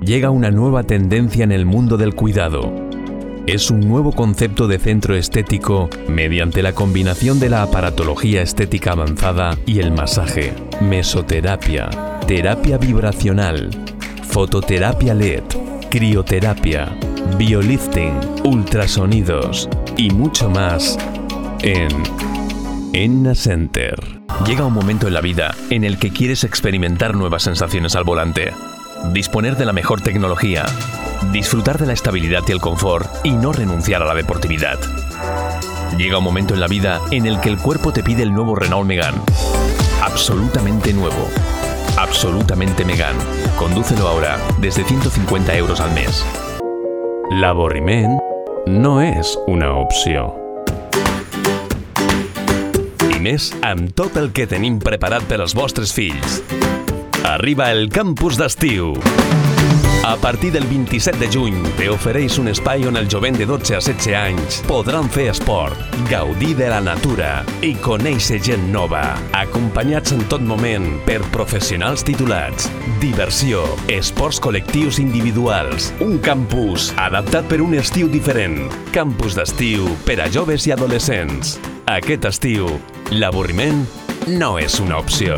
Llega una nueva tendencia en el mundo del cuidado. Es un nuevo concepto de centro estético mediante la combinación de la aparatología estética avanzada y el masaje, mesoterapia, terapia vibracional, fototerapia LED, crioterapia, biolifting, ultrasonidos y mucho más en Enna Center. Llega un momento en la vida en el que quieres experimentar nuevas sensaciones al volante, disponer de la mejor tecnología, disfrutar de la estabilidad y el confort y no renunciar a la deportividad. Llega un momento en la vida en el que el cuerpo te pide el nuevo Renault Megane. Absolutamente nuevo. Absolutamente Megane. Condúcelo ahora desde 150 € al mes. L'avorriment no és una opció. I més amb tot el que tenim preparat per als vostres fills. Arriba el campus d'estiu. A partir del 27 de juny te ofereix un espai on el jovent de 12 a 16 anys podran fer esport, gaudir de la natura i conèixer gent nova, acompanyats en tot moment per professionals titulats, diversió, esports col·lectius individuals, un campus adaptat per un estiu diferent, campus d'estiu per a joves i adolescents. Aquest estiu, l'avorriment no es una opció.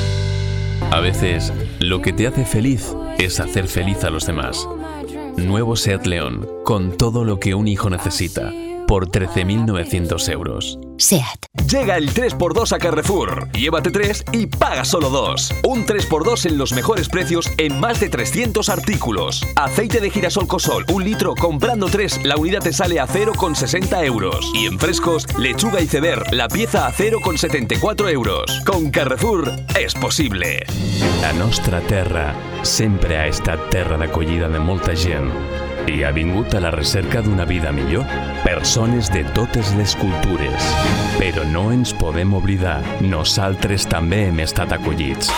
A veces, lo que te hace feliz es hacer feliz a los demás. Nuevo Seat León, con todo lo que un hijo necesita, por 13.900 €. SEAT. Llega el 3x2 a Carrefour. Llévate 3 y paga solo 2. Un 3x2 en los mejores precios en más de 300 artículos. Aceite de girasol Cosol, 1 litro, comprando 3, la unidad te sale a 0,60 €. Y en frescos, lechuga iceberg, la pieza a 0,74 €. Con Carrefour és possible. La nostra terra sempre ha estat terra d'acollida de molta gent i ha vingut a la recerca d'una vida millor. Persones de totes les cultures. Però no ens podem oblidar, nosaltres també hem estat acollits.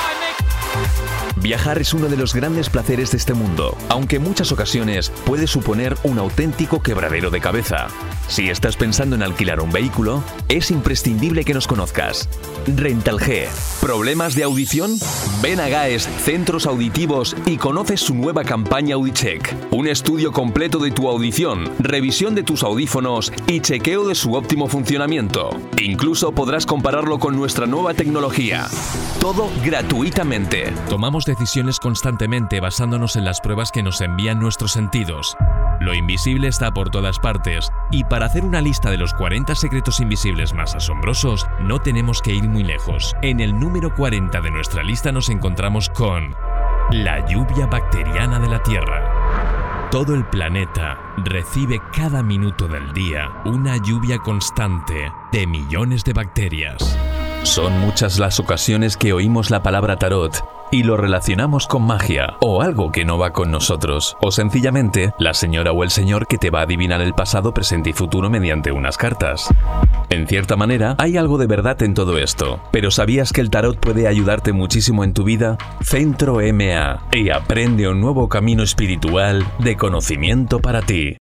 Viajar es uno de los grandes placeres de este mundo, aunque en muchas ocasiones puede suponer un auténtico quebradero de cabeza. Si estás pensando en alquilar un vehículo, es imprescindible que nos conozcas. Rental G. ¿Problemas de audición? Ven a GAES Centros Auditivos y conoce su nueva campaña AudiCheck. Un estudio completo de tu audición, revisión de tus audífonos y chequeo de su óptimo funcionamiento. Incluso podrás compararlo con nuestra nueva tecnología. Todo gratuitamente. Tomamos decisiones constantemente basándonos en las pruebas que nos envían nuestros sentidos. Lo invisible está por todas partes, y para hacer una lista de los 40 secretos invisibles más asombrosos, no tenemos que ir muy lejos. En el número 40 de nuestra lista nos encontramos con la lluvia bacteriana de la Tierra. Todo el planeta recibe cada minuto del día una lluvia constante de millones de bacterias. Son muchas las ocasiones que oímos la palabra tarot y lo relacionamos con magia o algo que no va con nosotros, o sencillamente la señora o el señor que te va a adivinar el pasado, presente y futuro mediante unas cartas. En cierta manera, hay algo de verdad en todo esto, pero ¿sabías que el tarot puede ayudarte muchísimo en tu vida? Centro MA y aprende un nuevo camino espiritual de conocimiento para ti.